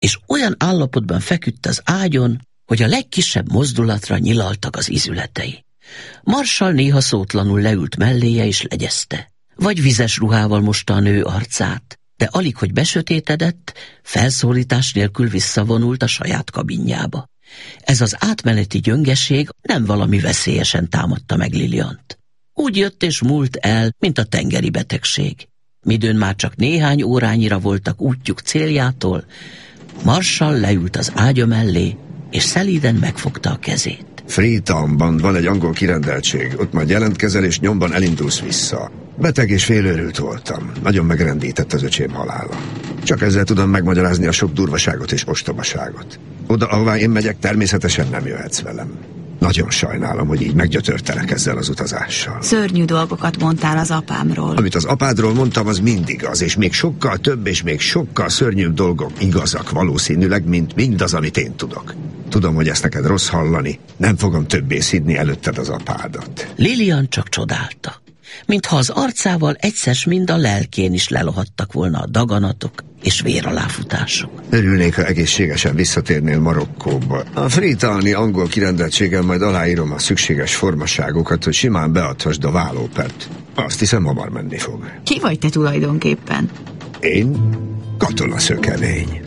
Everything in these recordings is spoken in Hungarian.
és olyan állapotban feküdt az ágyon, hogy a legkisebb mozdulatra nyilaltak az izületei. Marshall néha szótlanul leült melléje és legyezte. Vagy vizes ruhával mosta a nő arcát, de alig, hogy besötétedett, felszólítás nélkül visszavonult a saját kabinjába. Ez az átmeneti gyöngeség nem valami veszélyesen támadta meg Liliant. Úgy jött és múlt el, mint a tengeri betegség. Midőn már csak néhány órányira voltak útjuk céljától, Marshall leült az ágya mellé, és szelíden megfogta a kezét. Freetownban van egy angol kirendeltség, ott majd jelentkezel, és nyomban elindulsz vissza. Beteg és félőrült voltam. Nagyon megrendített az öcsém halála. Csak ezzel tudom megmagyarázni a sok durvaságot és ostobaságot. Oda, ahová én megyek, természetesen nem jöhetsz velem. Nagyon sajnálom, hogy így meggyötörtelek ezzel az utazással. Szörnyű dolgokat mondtál az apámról. Amit az apádról mondtam, az mindig az, és még sokkal több és még sokkal szörnyűbb dolgok igazak valószínűleg, mint mindaz, amit én tudok. Tudom, hogy ezt neked rossz hallani, nem fogom többé szidni előtted az apádat. Lilian csak csodálta. Mintha az arcával egyszer mind a lelkén is lelohattak volna a daganatok és véraláfutások. Örülnék, ha egészségesen visszatérnél Marokkóba. A freetowni angol kirendeltséggel majd aláírom a szükséges formaságokat, hogy simán beadhassd a vállópert. Azt hiszem, hamar menni fog. Ki vagy te tulajdonképpen? Én? Katonaszökevény.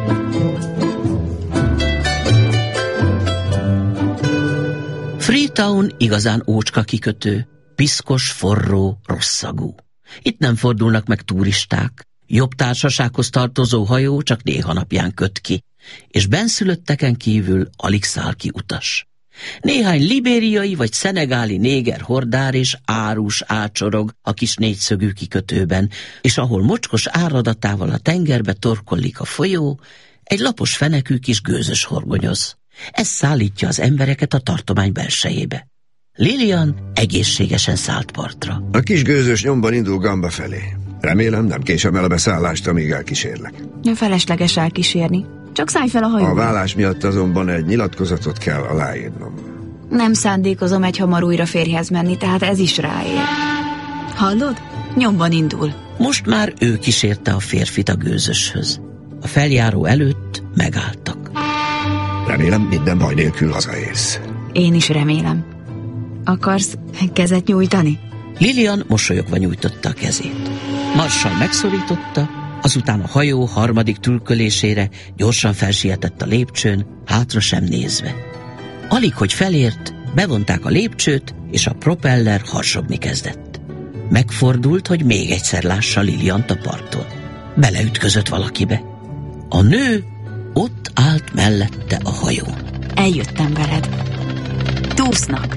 Freetown igazán ócska kikötő, piszkos, forró, rosszagú. Itt nem fordulnak meg turisták, jobb társasághoz tartozó hajó csak néha napján köt ki, és benszülötteken kívül alig száll ki utas. Néhány libériai vagy szenegáli néger hordár és árus ácsorog a kis négyszögű kikötőben, és ahol mocskos áradatával a tengerbe torkollik a folyó, egy lapos fenekű kis gőzös horgonyoz. Ez szállítja az embereket a tartomány belsejébe. Lilian egészségesen szállt partra. A kis gőzös nyomban indul Gamba felé. Remélem, nem késem el a beszállást, amíg elkísérlek. Felesleges elkísérni. Csak szállj fel a hajóba. A vállás miatt azonban egy nyilatkozatot kell aláírnom. Nem szándékozom egyhamar újra férjhez menni, tehát ez is ráér. Hallod? Nyomban indul. Most már ő kísérte a férfit a gőzöshöz. A feljáró előtt megálltak. Remélem, minden baj nélkül hazaérsz. Én is remélem. Akarsz kezet nyújtani? Lilian mosolyogva nyújtotta a kezét. Marshall megszorította, azután a hajó harmadik tülkölésére gyorsan felsietett a lépcsőn, hátra sem nézve. Alig, hogy felért, bevonták a lépcsőt, és a propeller harsogni kezdett. Megfordult, hogy még egyszer lássa Liliant a parton. Beleütközött valakibe. A nő ott állt mellette a hajón. Eljöttem veled. Túsznak.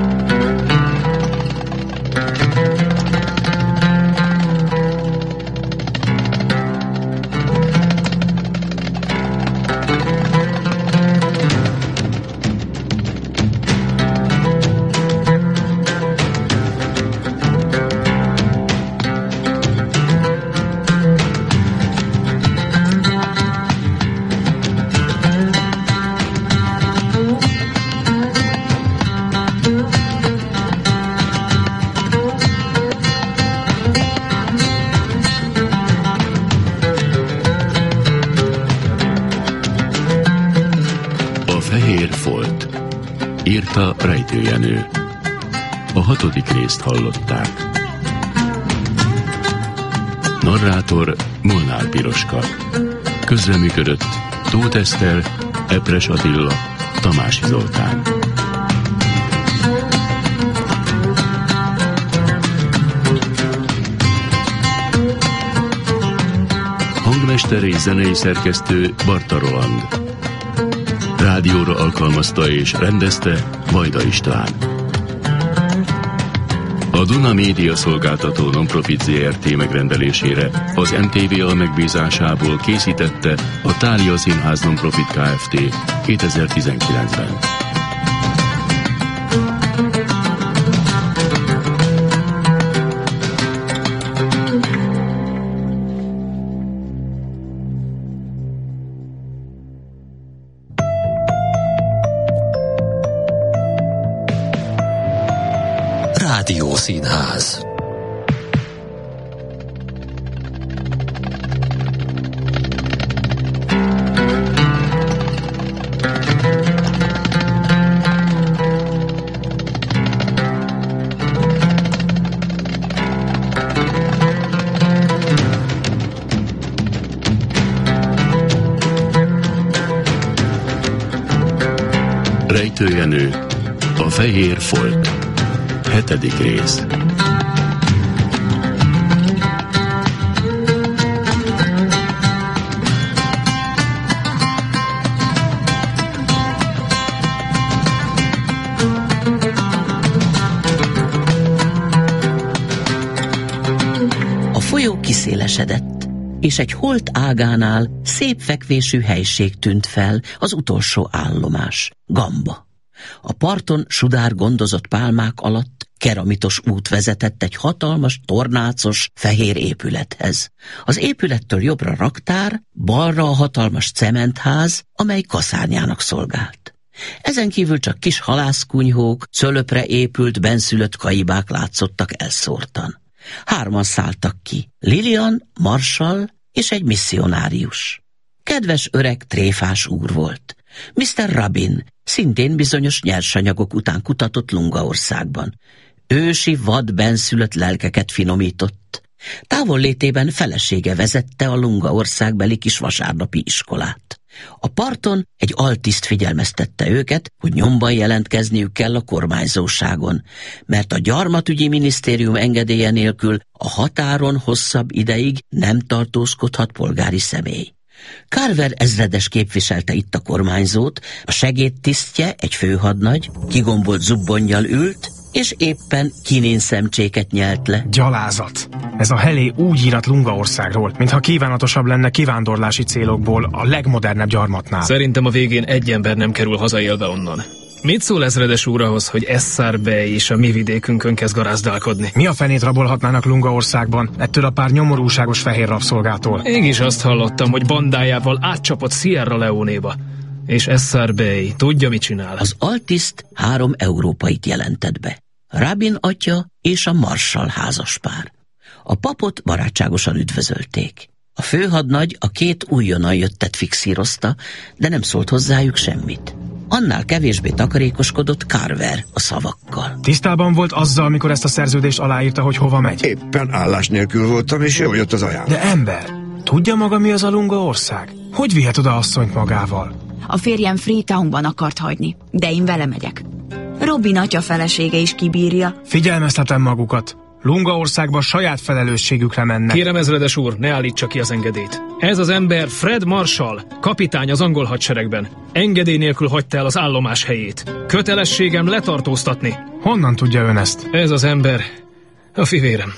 Írta Rejtő Jenő. A 6. részt hallották. Narrátor Molnár Piroska. Közreműködött Tóth Eszter, Epres Attila, Tamási Zoltán. Hangmester és zenei szerkesztő Barta Roland. Rádióra alkalmazta és rendezte Vajda István. A Duna Média Szolgáltató Nonprofit Zrt. Megrendelésére az MTVA megbízásából készítette a Thália Színház Nonprofit Kft. 2019-ben. Rádiószínház. Rejtőjenő, a fehér folt. 7. rész. A folyó kiszélesedett, és egy holt ágánál szép fekvésű helység tűnt fel, az utolsó állomás, Gamba. A parton sudár gondozott pálmák alatt keramitos út vezetett egy hatalmas, tornácos, fehér épülethez. Az épülettől jobbra raktár, balra a hatalmas cementház, amely kaszárnyának szolgált. Ezen kívül csak kis halászkunyhók, cölöpre épült, bennszülött kaibák látszottak elszórtan. 3 szálltak ki, Lillian, Marshall és egy misszionárius. Kedves öreg tréfás úr volt. Mr. Rabin szintén bizonyos nyersanyagok után kutatott Lungaországban. Ősi vad bennszülött lelkeket finomított. Távollétében felesége vezette a Lungaországbeli kis vasárnapi iskolát. A parton egy altiszt figyelmeztette őket, hogy nyomban jelentkezniük kell a kormányzóságon, mert a gyarmatügyi minisztérium engedélye nélkül a határon hosszabb ideig nem tartózkodhat polgári személy. Carver ezredes képviselte itt a kormányzót, a segédtisztje, egy főhadnagy, kigombolt zubbonnyal ült, és éppen kinénszemcséket nyelt le. Gyalázat! Ez a helé úgy írat Lungaországról, mintha kívánatosabb lenne kivándorlási célokból a legmodernebb gyarmatnál. Szerintem a végén egy ember nem kerül hazaélve onnan. Mit szól ezredes úr ahhoz, hogy Essar Bey is a mi vidékünkön kezd garázdálkodni? Mi a fenét rabolhatnának Lungaországban ettől a pár nyomorúságos fehér rabszolgától? Én is azt hallottam, hogy bandájával átcsapott Sierra Leone-ba. És Essar Bey tudja, mit csinál. Az altiszt 3 európait jelentett be. Rabin atya és a Marshall házaspár. A papot barátságosan üdvözölték. A főhadnagy a 2 újonnan jöttet fixírozta, de nem szólt hozzájuk semmit. Annál kevésbé takarékoskodott Carver a szavakkal. Tisztában volt azzal, mikor ezt a szerződést aláírta, hogy hova megy? Éppen állás nélkül voltam, és jól jött az ajánlat. De ember, tudja maga, mi az a Lungaország? Hogy vihet oda asszonyt magával? A férjem Freetownban akart hagyni, de én vele megyek. Robin atya felesége is kibírja. Figyelmeztetem magukat. Lungaországba saját felelősségükre mennek. Kérem, ezredes úr, ne állítsa ki az engedélyt. Ez az ember Fred Marshall, kapitány az angol hadseregben. Engedély nélkül hagyta el az állomás helyét. Kötelességem letartóztatni. Honnan tudja ön ezt? Ez az ember a fivérem.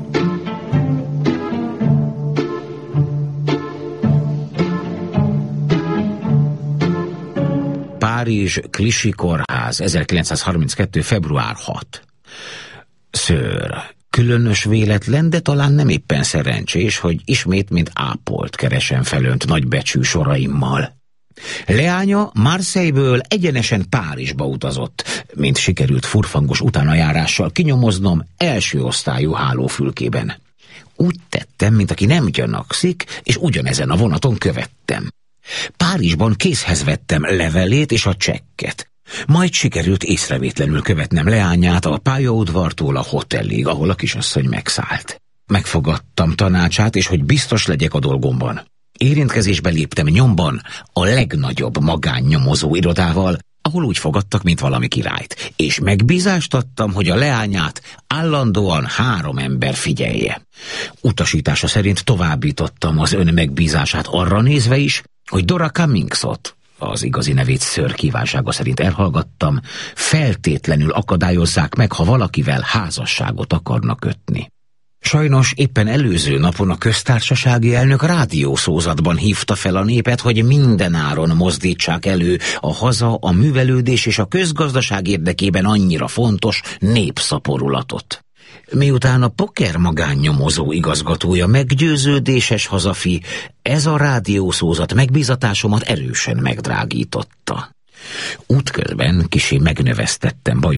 Párizs, Clichy kórház, 1932. február 6. Ször, különös véletlen, de talán nem éppen szerencsés, hogy ismét mint ápolt keresem fel önt nagybecsű soraimmal. Leánya Marseille-ből egyenesen Párizsba utazott, mint sikerült furfangos utánajárással kinyomoznom első osztályú hálófülkében. Úgy tettem, mint aki nem gyanakszik, és ugyanezen a vonaton követtem. Párizsban kézhez vettem levelét és a csekket. Majd sikerült észrevétlenül követnem leányát a pályaudvartól a hotelig, ahol a kisasszony megszállt. Megfogadtam tanácsát, és hogy biztos legyek a dolgomban. Érintkezésbe léptem nyomban a legnagyobb magánnyomozó irodával, ahol úgy fogadtak, mint valami királyt, és megbízást adtam, hogy a leányát állandóan 3 ember figyelje. Utasítása szerint továbbítottam az ön megbízását arra nézve is, hogy Dora Cummingsot, az igazi nevét Ször kívánsága szerint elhallgattam, feltétlenül akadályozzák meg, ha valakivel házasságot akarnak kötni. Sajnos éppen előző napon a köztársasági elnök rádiószózatban hívta fel a népet, hogy mindenáron mozdítsák elő a haza, a művelődés és a közgazdaság érdekében annyira fontos népszaporulatot. Miután a poker magánnyomozó igazgatója meggyőződéses hazafi, ez a rádiószózat megbízatásomat erősen megdrágította. Útközben kissé megnövesztettem